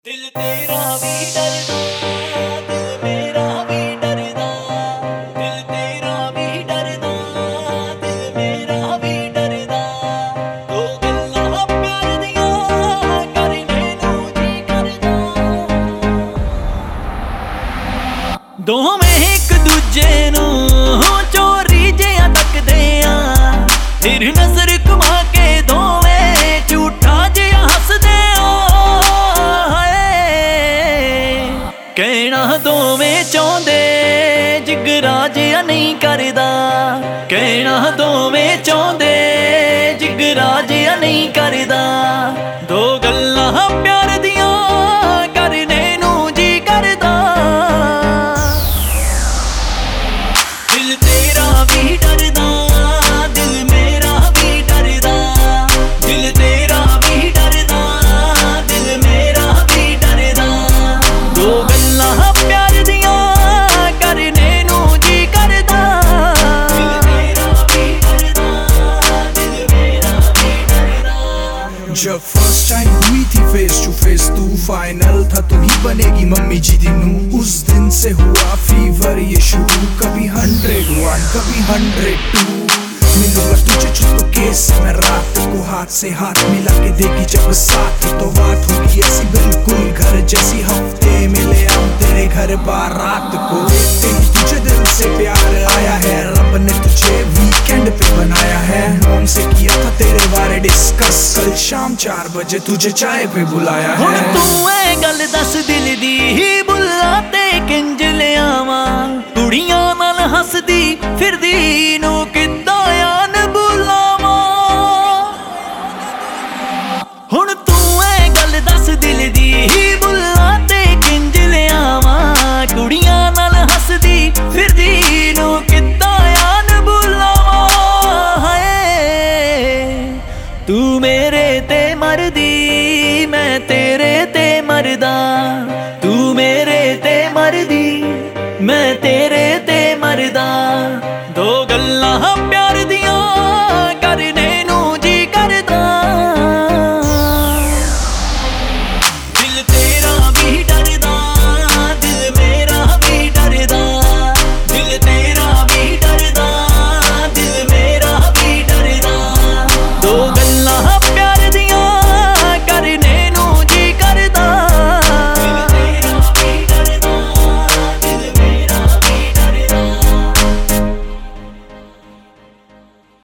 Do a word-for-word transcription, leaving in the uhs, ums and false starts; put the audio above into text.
दिल तेरा भी डरदा, दिल मेरा भी डरदा, दिल तेरा भी डरदा, दिल मेरा भी डरदा। दो गल्लां प्यार दियां करने नूं जी करदा, दोवें एक दूजे नूं चोरी जिहा तकदे आ, फिर नजर घुमा के दोवें झूठा जिहा हसदे कहना दोवें चाहुंदे जिगरा जिहा नहीं करदा, कहना दोवें चाहुंदे जिगरा जिहा नहीं करदा। दो गल्लां प्यार दियां करने नूं जी करदा, दिल तेरा भी डरदा, दिल मेरा भी डरदा, दिल तेरा भी डरदा, दिल मेरा भी डरदा। दो प्यार दियां करने नूं जी करदा, दिल मेरा भी डरदा, दिल मेरा भी डरदा। जब फर्स्ट टाइम हुई थी फेस टू फेस तू फाइनल था तू ही बनेगी मम्मी जी दी नू। उस दिन से हुआ फीवर ये शुरू, कभी हंड्रेड वन कभी हंड्रेड टू। मिलूंगा तुझे चुप केस मैं रात को हाथ से हाथ मिला के देगी जब साथ, तो बात होगी ऐसी बिल्कुल घर जैसी हफ्ते मिले हम तेरे घर बारात को। देखते ही तुझे दिल से प्यार आया है, रब ने तुझे वीकेंड पे बनाया है। मॉम से किया था तेरे बारे डिस्कस, कल शाम चार बजे तुझे चाय पे बुलाया है। हुण तू ऐ गल दस दिल दी ही बुला ते किंज ले आवां, कुड़ियां नाल हसदी फिरदी नूं किद्दां यान बुलावां। हुण तू ऐ गल दस दिल दी ही बुला ते किंज ले आवां, कुड़ियां नाल हसदी फिरदी नूं किद्दां यान बुलावां। हाय तू मेरे ते मरदी मैं तेरे ते मरदा, तू मेरे ते मरदी मैं तेरे ते मरदा। दो गल्लां